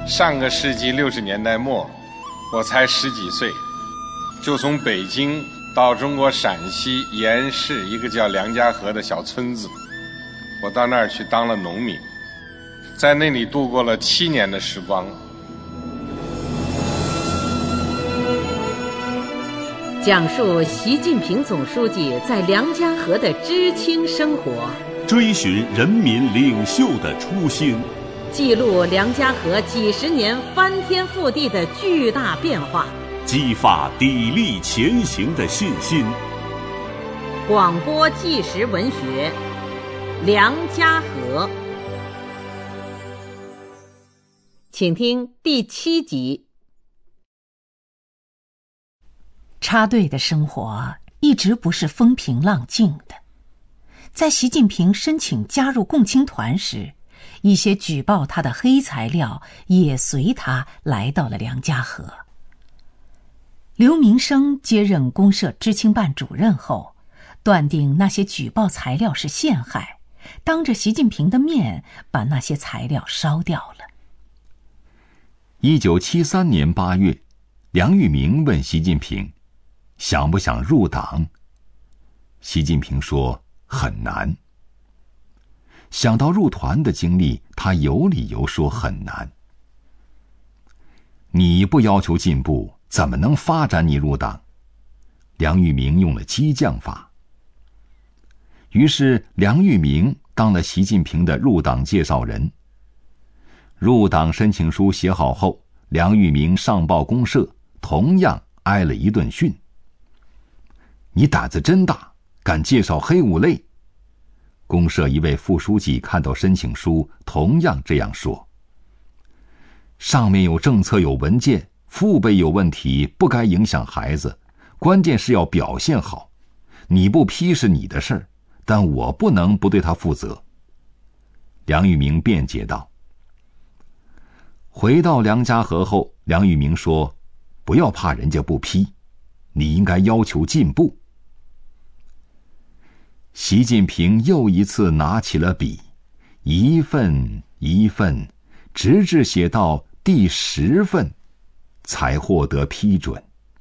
上个世纪60年代末，我才10几岁，就从北京到中国陕西延市一个叫梁家河的小村子，我到那儿去当了农民，在那里度过了7年的时光。 讲述习近平总书记在梁家河的知青生活， 追寻人民领袖的初心， 记录梁家河几十年翻天覆地的巨大变化， 激发砥砺前行的信心。 广播纪实文学《梁家河》，请听第7集。 插队的生活一直不是风平浪静的。在习近平申请加入共青团时，一些举报他的黑材料也随他来到了梁家河。刘明生接任公社知青办主任后，断定那些举报材料是陷害，当着习近平的面把那些材料烧掉了。 1973年8月，梁玉明问习近平想不想入党。习近平说很难。想到入团的经历，他有理由说很难。你不要求进步，怎么能发展你入党？梁玉明用了激将法。于是梁玉明当了习近平的入党介绍人。入党申请书写好后，梁玉明上报公社，同样挨了一顿训。你胆子真大，敢介绍黑五类。公社一位副书记看到申请书，同样这样说。上面有政策有文件，父辈有问题不该影响孩子，关键是要表现好。你不批是你的事儿，但我不能不对他负责。梁玉明辩解道。回到梁家河后，梁玉明说，不要怕人家不批，你应该要求进步。习近平又一次拿起了笔，一份一份，直至写到第10份，才获得批准。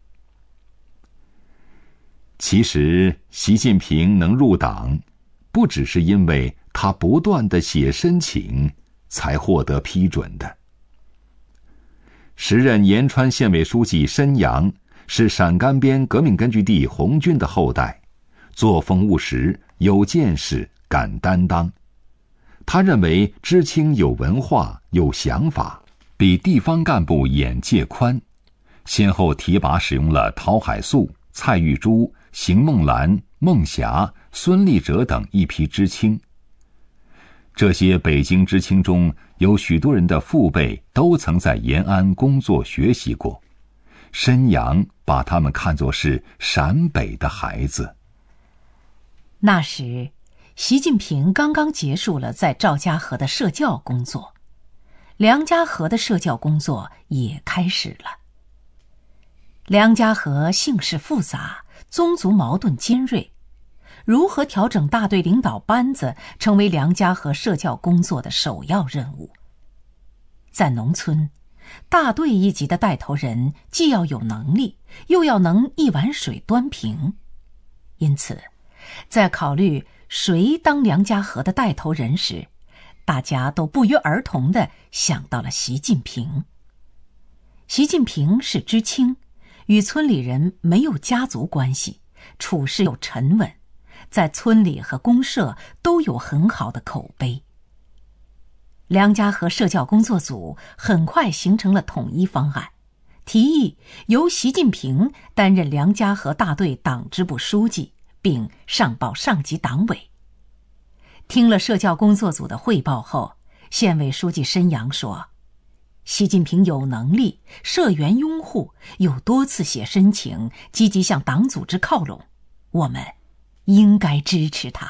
其实，习近平能入党，不只是因为他不断地写申请，才获得批准的。时任延川县委书记申阳是陕甘边革命根据地红军的后代，作风务实，有见识，敢担当。他认为知青有文化有想法，比地方干部眼界宽，先后提拔使用了陶海素、蔡玉珠、邢梦兰、孟霞、孙立哲等一批知青。这些北京知青中有许多人的父辈都曾在延安工作学习过，申阳把他们看作是陕北的孩子。 那时，习近平刚刚结束了在赵家河的社教工作，梁家河的社教工作也开始了。梁家河姓氏复杂，宗族矛盾尖锐，如何调整大队领导班子，成为梁家河社教工作的首要任务。在农村，大队一级的带头人既要有能力，又要能一碗水端平。因此，在考虑谁当梁家河的带头人时，大家都不约而同地想到了习近平。习近平是知青，与村里人没有家族关系，处事又沉稳，在村里和公社都有很好的口碑。梁家河社教工作组很快形成了统一方案，提议由习近平担任梁家河大队党支部书记，并上报上级党委。听了社教工作组的汇报后，县委书记申阳说，习近平有能力，社员拥护，有多次写申请，积极向党组织靠拢，我们应该支持他。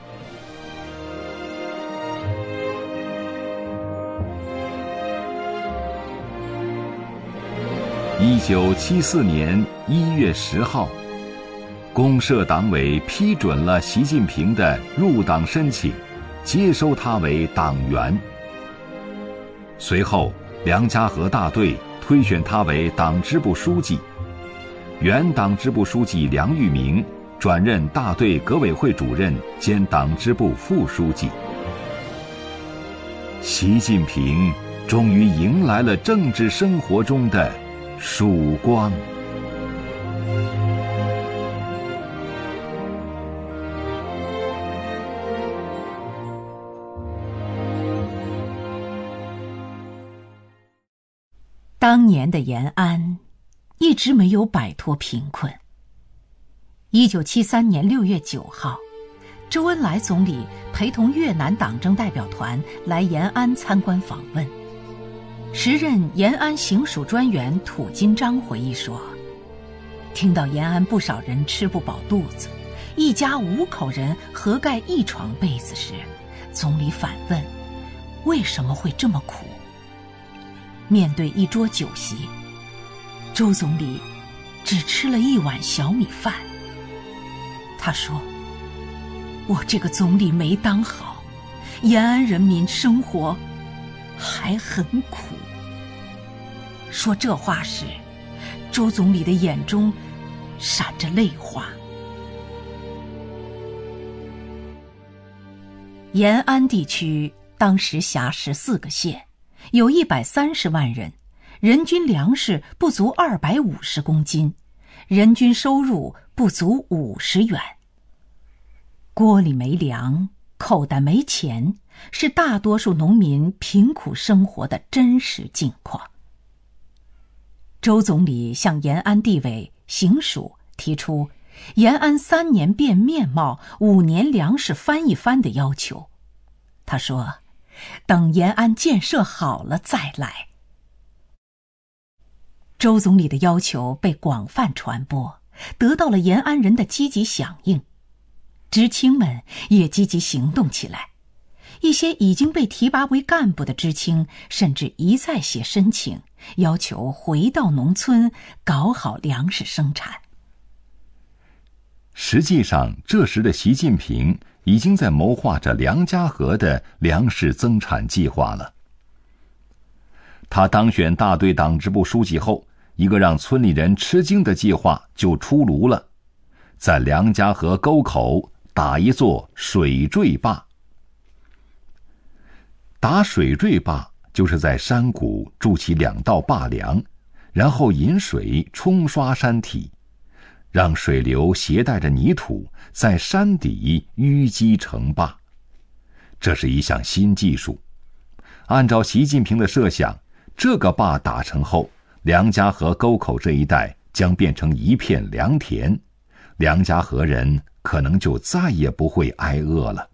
1974年1月10号，公社党委批准了习近平的入党申请，接收他为党员。随后， 梁家河大队推选他为党支部书记，原党支部书记梁玉明转任大队革委会主任兼党支部副书记。习近平终于迎来了政治生活中的曙光。 当年的延安一直没有摆脱贫困。1973年6月9号，周恩来总理陪同越南党政代表团来延安参观访问。时任延安行署专员土金章回忆说，听到延安不少人吃不饱肚子，一家5口人合盖一床被子时，总理反问为什么会这么苦。面对一桌酒席，周总理只吃了1碗小米饭。他说，我这个总理没当好，延安人民生活还很苦。说这话时，周总理的眼中闪着泪花。延安地区当时辖14个县，有130万人，人均粮食不足250公斤，人均收入不足50元。锅里没粮，口袋没钱，是大多数农民贫苦生活的真实境况。周总理向延安地委、行署提出延安3年变面貌、5年粮食翻一番的要求。他说，等延安建设好了再来。周总理的要求被广泛传播，得到了延安人的积极响应。知青们也积极行动起来，一些已经被提拔为干部的知青甚至一再写申请，要求回到农村搞好粮食生产。 实际上，这时的习近平已经在谋划着梁家河的粮食增产计划了。他当选大队党支部书记后，一个让村里人吃惊的计划就出炉了，在梁家河沟口打一座水坠坝。打水坠坝就是在山谷筑起2道坝梁，然后引水冲刷山体，让水流携带着泥土在山底淤积成坝。这是一项新技术。按照习近平的设想，这个坝打成后，梁家河沟口这一带将变成一片良田，梁家河人可能就再也不会挨饿了。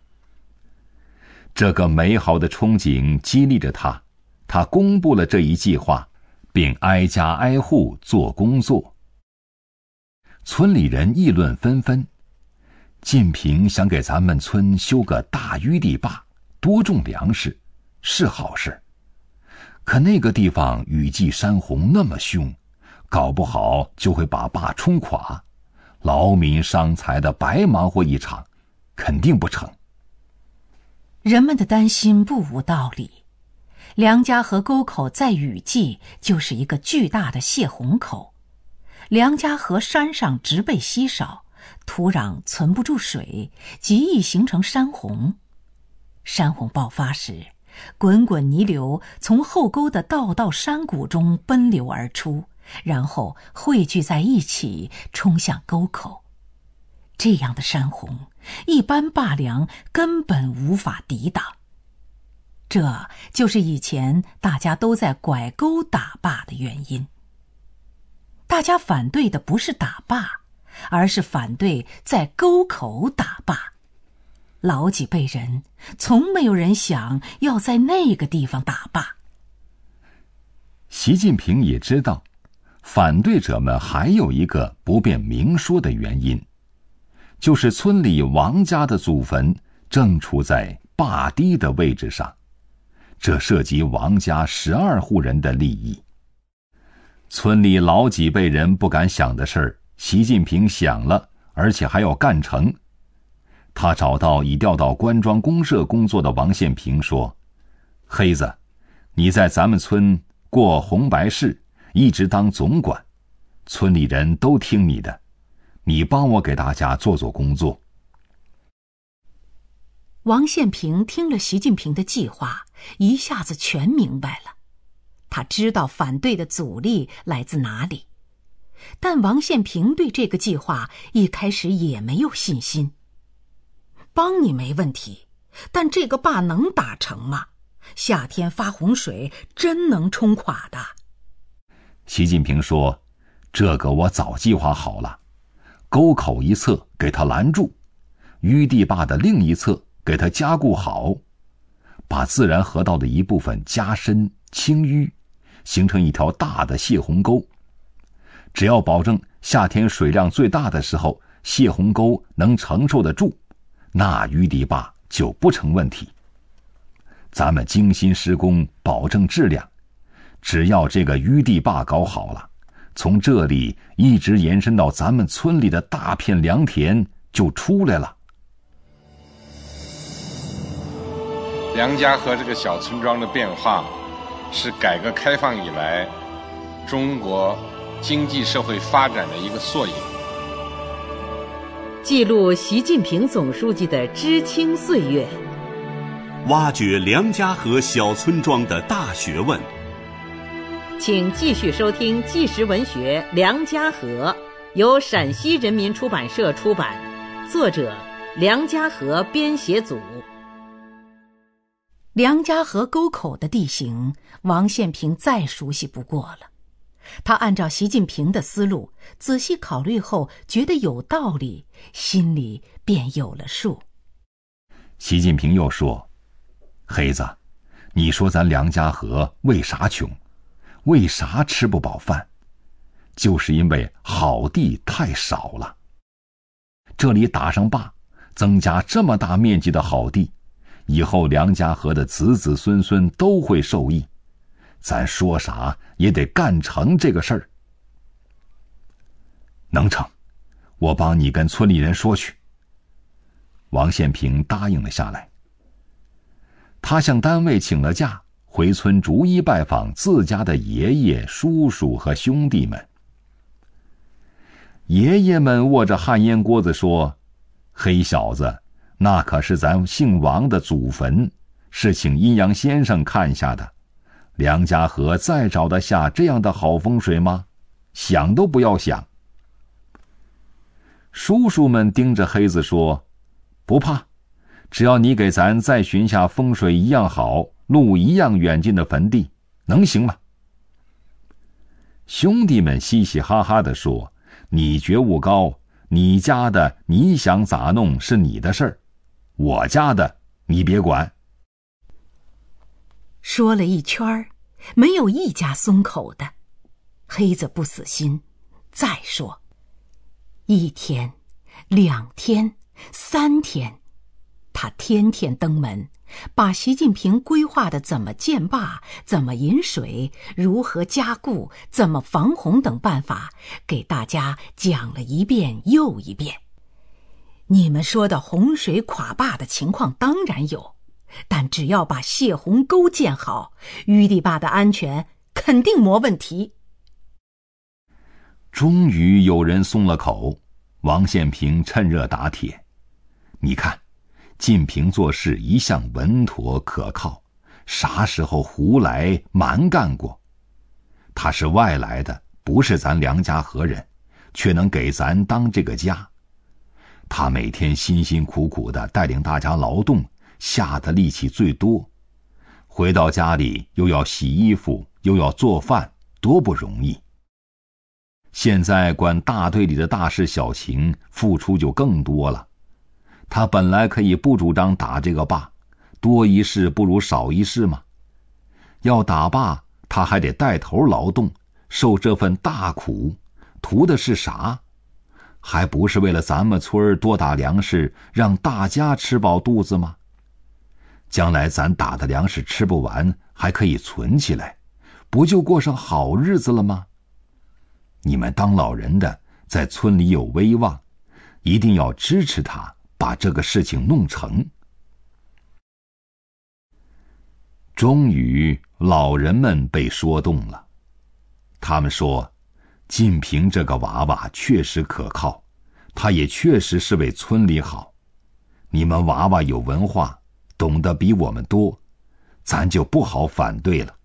这个美好的憧憬激励着他，他公布了这一计划，并挨家挨户做工作。村里人议论纷纷，晋平想给咱们村修个大淤地坝，多种粮食，是好事。可那个地方雨季山洪那么凶，搞不好就会把坝冲垮，劳民伤财的白忙活一场，肯定不成。 人们的担心不无道理。梁家河沟口在雨季就是一个巨大的泄洪口。梁家河山上植被稀少，土壤存不住水，极易形成山洪。山洪爆发时，滚滚泥流从后沟的道道山谷中奔流而出，然后汇聚在一起，冲向沟口。这样的山洪，一般坝梁根本无法抵挡。这就是以前大家都在拐沟打坝的原因。大家反对的不是打坝，而是反对在沟口打坝。老几辈人从没有人想要在那个地方打坝。 习近平也知道，反对者们还有一个不便明说的原因，就是村里王家的祖坟正处在坝堤的位置上，这涉及王家12户人的利益。村里老几辈人不敢想的事儿，习近平想了，而且还要干成。他找到已调到关庄公社工作的王献平说，黑子， 你在咱们村过红白事，一直当总管，村里人都听你的，你帮我给大家做做工作。” 王献平听了习近平的计划，一下子全明白了。他知道反对的阻力来自哪里，但王献平对这个计划一开始也没有信心。帮你没问题，但这个坝能打成吗？夏天发洪水真能冲垮的。 习近平说：“这个我早计划好了，沟口一侧给它拦住，淤地坝的另一侧给它加固好，把自然河道的一部分加深清淤，形成一条大的泄洪沟。只要保证夏天水量最大的时候，泄洪沟能承受得住，那淤地坝就不成问题。咱们精心施工，保证质量，只要这个淤地坝搞好了，从这里一直延伸到咱们村里的大片良田就出来了。” 梁家河这个小村庄的变化，是改革开放以来中国经济社会发展的一个缩影， 记录习近平总书记的知青岁月， 挖掘梁家河小村庄的大学问。 请继续收听纪实文学《梁家河》，由陕西人民出版社出版，作者梁家河编写组。 梁家河沟口的地形，王献平再熟悉不过了。他按照习近平的思路仔细考虑后，觉得有道理，心里便有了数。 习近平又说：“黑子，你说咱梁家河为啥穷？为啥吃不饱饭？就是因为好地太少了。这里打上坝，增加这么大面积的好地，以后梁家河的子子孙孙都会受益，咱说啥也得干成这个事儿。”“能成，我帮你跟村里人说去。”王献平答应了下来。他向单位请了假，回村逐一拜访自家的爷爷、叔叔和兄弟们。爷爷们握着旱烟锅子说：“黑小子，那可是咱姓王的祖坟，是请阴阳先生看下的。梁家河再找得下这样的好风水吗？想都不要想。”叔叔们盯着黑子说：“不怕，只要你给咱再寻下风水一样好、路一样远近的坟地，能行吗？”兄弟们嘻嘻哈哈地说：“你觉悟高，你家的你想咋弄是你的事儿，我家的你别管。” 说了一圈，没有一家松口的。黑子不死心，再说：1天、2天、3天，他天天登门，把习近平规划的怎么建坝、怎么引水、如何加固、怎么防洪等办法给大家讲了一遍又一遍。你们说的洪水垮坝的情况当然有，但只要把泄洪沟建好，淤地坝的安全肯定没问题。 终于有人松了口，王献平趁热打铁：“你看，晋平做事一向稳妥可靠，啥时候胡来蛮干过？他是外来的，不是咱梁家河人，却能给咱当这个家。他每天辛辛苦苦地带领大家劳动，下的力气最多，回到家里又要洗衣服，又要做饭，多不容易。现在管大队里的大事小情，付出就更多了。他本来可以不主张打这个坝，多一事不如少一事嘛。要打坝，他还得带头劳动，受这份大苦，图的是啥？还不是为了咱们村多打粮食，让大家吃饱肚子吗？将来咱打的粮食吃不完，还可以存起来，不就过上好日子了吗？你们当老人的在村里有威望，一定要支持他把这个事情弄成。 终于老人们被说动了，他们说晋平这个娃娃确实可靠，他也确实是为村里好，你们娃娃有文化，懂得比我们多，咱就不好反对了。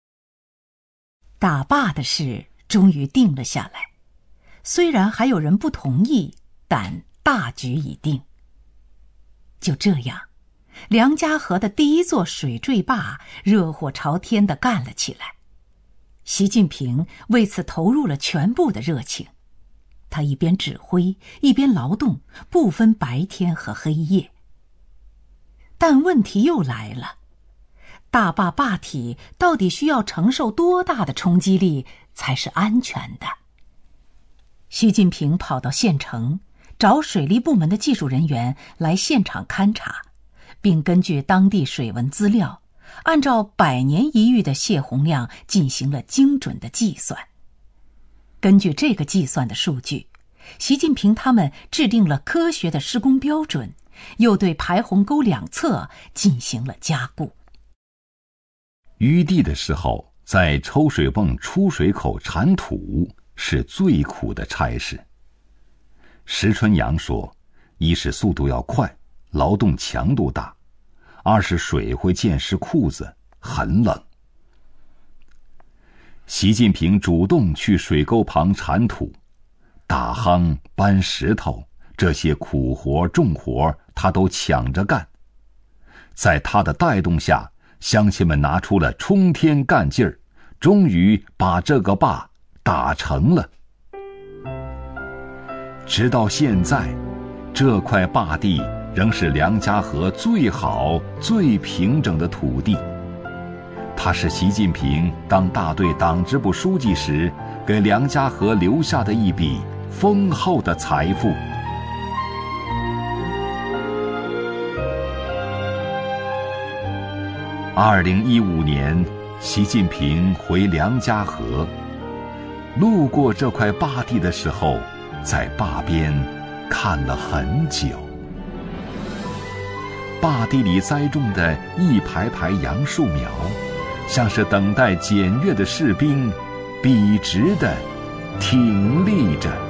打坝的事终于定了下来，虽然还有人不同意，但大局已定。就这样，梁家河的第一座水坠坝热火朝天地干了起来。习近平为此投入了全部的热情，他一边指挥，一边劳动，不分白天和黑夜。但问题又来了，大坝坝体到底需要承受多大的冲击力才是安全的？习近平跑到县城，找水利部门的技术人员来现场勘察，并根据当地水文资料，按照100年一遇的泄洪量进行了精准的计算。根据这个计算的数据，习近平他们制定了科学的施工标准，又对排洪沟两侧进行了加固。 淤地的时候，在抽水泵出水口铲土是最苦的差事。石春阳说，一是速度要快，劳动强度大；二是水会溅湿裤子，很冷。习近平主动去水沟旁铲土，打夯、搬石头，这些苦活重活他都抢着干。在他的带动下，乡亲们拿出了冲天干劲儿，终于把这个坝打成了。直到现在，这块坝地仍是梁家河最好、最平整的土地。它是习近平当大队党支部书记时给梁家河留下的一笔丰厚的财富。2015年，习近平回梁家河，路过这块坝地的时候，在坝边看了很久。坝地里栽种的一排排杨树苗，像是等待检阅的士兵，笔直地挺立着。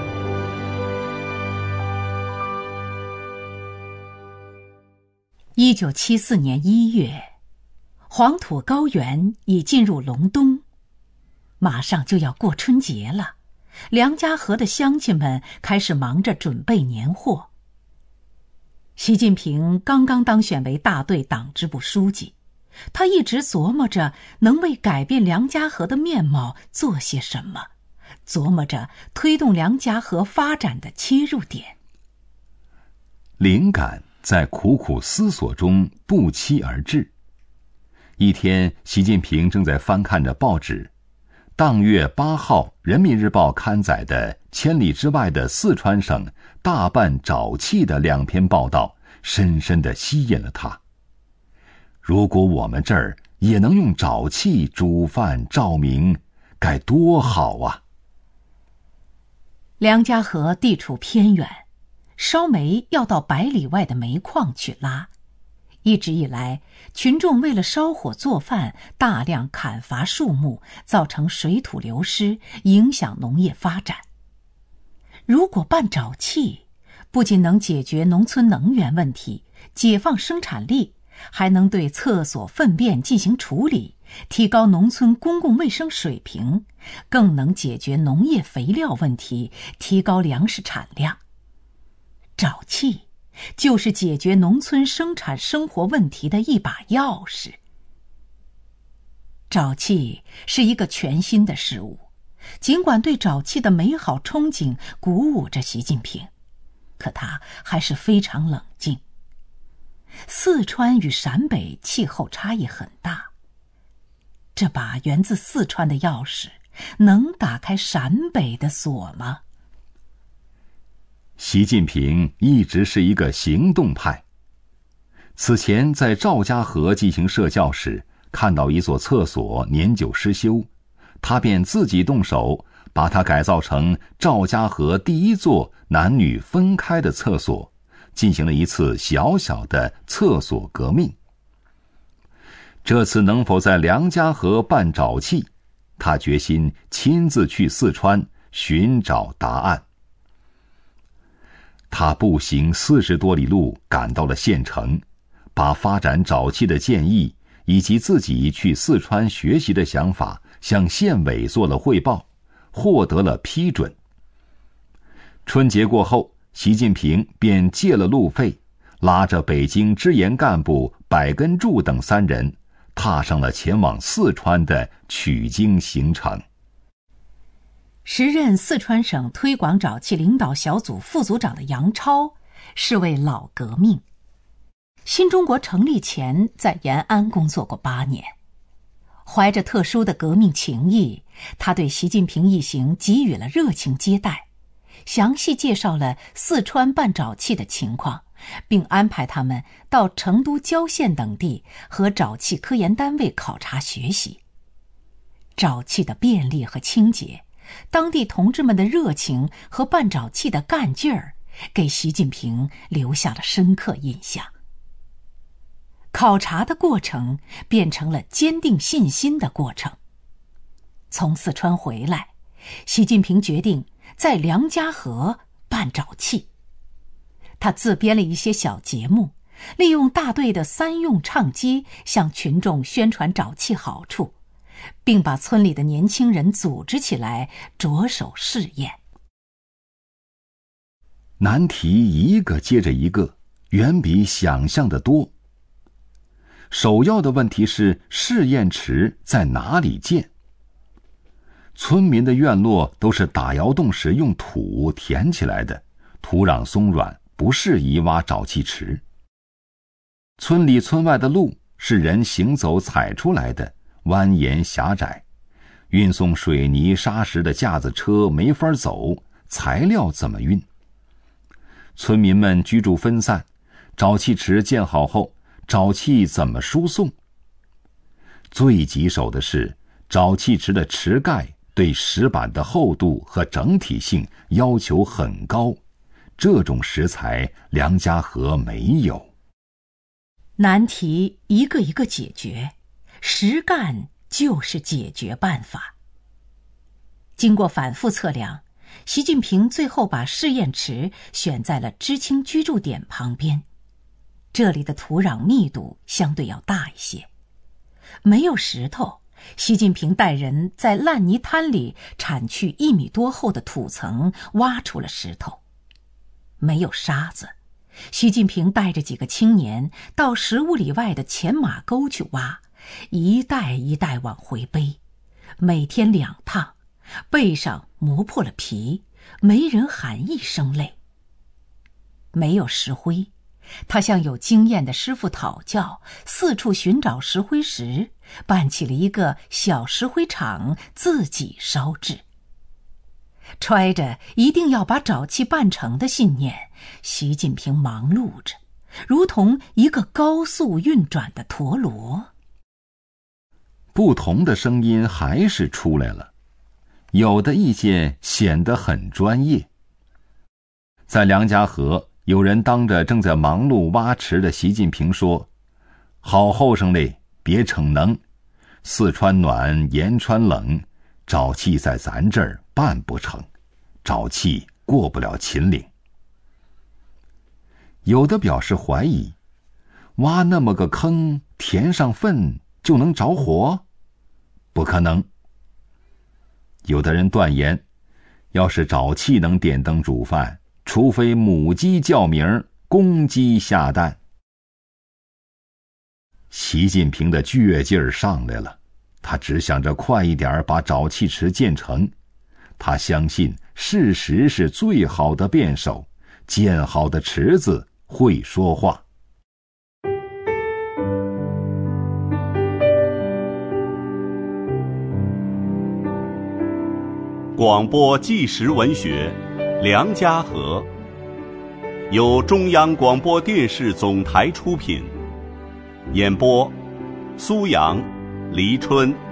1974年1月，黄土高原已进入隆冬，马上就要过春节了。梁家河的乡亲们开始忙着准备年货。习近平刚刚当选为大队党支部书记，他一直琢磨着能为改变梁家河的面貌做些什么，琢磨着推动梁家河发展的切入点。 灵感在苦苦思索中不期而至。一天，习近平正在翻看着报纸，当月8号《人民日报》刊载的千里之外的四川省大办沼气的2篇报道，深深地吸引了他。如果我们这儿也能用沼气煮饭照明，该多好啊！ 梁家河地处偏远，烧煤要到100里外的煤矿去拉。一直以来，群众为了烧火做饭，大量砍伐树木，造成水土流失，影响农业发展。如果办沼气，不仅能解决农村能源问题，解放生产力，还能对厕所粪便进行处理，提高农村公共卫生水平，更能解决农业肥料问题，提高粮食产量。沼气就是解决农村生产生活问题的一把钥匙。沼气是一个全新的事物，尽管对沼气的美好憧憬鼓舞着习近平，可他还是非常冷静。四川与陕北气候差异很大，这把源自四川的钥匙能打开陕北的锁吗？ 习近平一直是一个行动派。此前在赵家河进行设教时，看到一所厕所年久失修，他便自己动手把它改造成赵家河第一座男女分开的厕所，进行了一次小小的厕所革命。 这次能否在梁家河办沼气，他决心亲自去四川寻找答案。他步行40多里路赶到了县城，把发展沼气的建议以及自己去四川学习的想法向县委做了汇报，获得了批准。春节过后，习近平便借了路费，拉着北京支研干部柏根柱等3人，踏上了前往四川的取经行程。 时任四川省推广沼气领导小组副组长的杨超是位老革命，新中国成立前在延安工作过8年。怀着特殊的革命情谊，他对习近平一行给予了热情接待，详细介绍了四川办沼气的情况，并安排他们到成都郊县等地和沼气科研单位考察学习。沼气的便利和清洁，当地同志们的热情和办沼气的干劲儿，给习近平留下了深刻印象。考察的过程变成了坚定信心的过程。从四川回来，习近平决定在梁家河办沼气。他自编了一些小节目，利用大队的3用唱机向群众宣传沼气好处，并把村里的年轻人组织起来，着手试验。 难题一个接着一个，远比想象的多。首要的问题是试验池在哪里建？村民的院落都是打窑洞时用土填起来的，土壤松软，不适宜挖沼气池。村里村外的路是人行走踩出来的，蜿蜒狭窄，运送水泥沙石的架子车没法走，材料怎么运？村民们居住分散，沼气池建好后，沼气怎么输送？最棘手的是，沼气池的池盖对石板的厚度和整体性要求很高，这种石材梁家河没有。 难题一个一个解决，实干就是解决办法。经过反复测量，习近平最后把试验池选在了知青居住点旁边，这里的土壤密度相对要大一些。没有石头，习近平带人在烂泥滩里铲去1米多厚的土层，挖出了石头。没有沙子，习近平带着几个青年到15里外的前马沟去挖，一袋一袋往回背，每天2趟，背上磨破了皮，没人喊一声累。没有石灰，他向有经验的师傅讨教，四处寻找石灰石，办起了一个小石灰厂，自己烧制。揣着一定要把沼气办成的信念，习近平忙碌着，如同一个高速运转的陀螺。 不同的声音还是出来了，有的意见显得很专业。在梁家河，有人当着正在忙碌挖池的习近平说：“好后生嘞，别逞能，四川暖，延川冷，沼气在咱这儿办不成，沼气过不了秦岭。”有的表示怀疑，挖那么个坑，填上粪就能着火？不可能。有的人断言，要是沼气能点灯煮饭，除非母鸡叫鸣，公鸡下蛋。习近平的倔劲儿上来了，他只想着快一点把沼气池建成。他相信事实是最好的辩手，建好的池子会说话。 广播纪实文学《梁家河》，由中央广播电视总台出品，演播苏阳、黎春。